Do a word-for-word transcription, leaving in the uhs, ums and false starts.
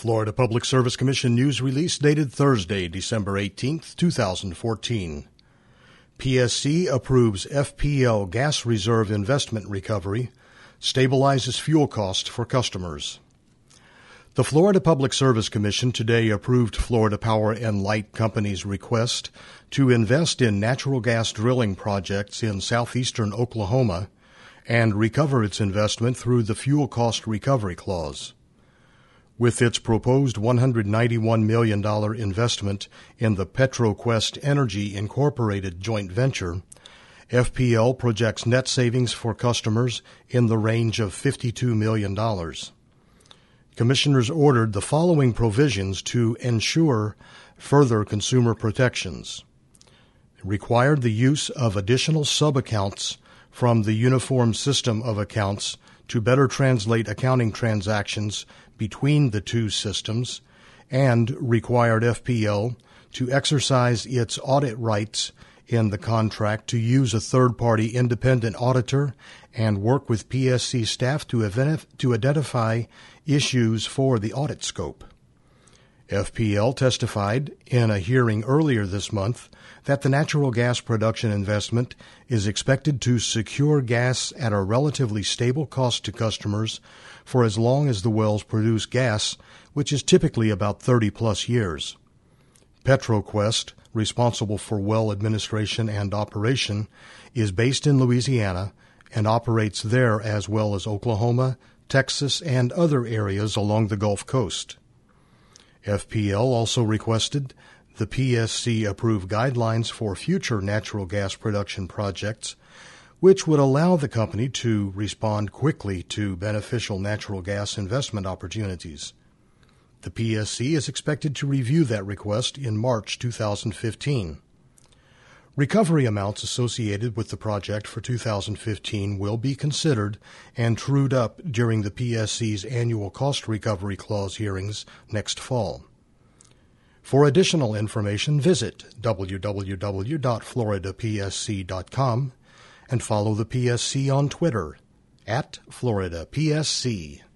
Florida Public Service Commission news release dated Thursday, December eighteenth, two thousand fourteen. P S C approves F P L gas reserve investment recovery, stabilizes fuel cost for customers. The Florida Public Service Commission today approved Florida Power and Light Company's request to invest in natural gas drilling projects in southeastern Oklahoma and recover its investment through the Fuel Cost Recovery Clause. With its proposed one hundred ninety-one million dollars investment in the PetroQuest Energy Incorporated joint venture, F P L projects net savings for customers in the range of fifty-two million dollars. Commissioners ordered the following provisions to ensure further consumer protections. Required the use of additional sub-accounts from the Uniform System of Accounts to better translate accounting transactions between the two systems, and required F P L to exercise its audit rights in the contract to use a third-party independent auditor and work with P S C staff to, event, to identify issues for the audit scope. F P L testified in a hearing earlier this month that the natural gas production investment is expected to secure gas at a relatively stable cost to customers for as long as the wells produce gas, which is typically about thirty plus years. PetroQuest, responsible for well administration and operation, is based in Louisiana and operates there as well as Oklahoma, Texas, and other areas along the Gulf Coast. F P L also requested the P S C approve guidelines for future natural gas production projects, which would allow the company to respond quickly to beneficial natural gas investment opportunities. The P S C is expected to review that request in March two thousand fifteen. Recovery amounts associated with the project for two thousand fifteen will be considered and trued up during the P S C's annual Cost Recovery Clause hearings next fall. For additional information, visit w w w dot florida p s c dot com and follow the P S C on Twitter at Florida P S C.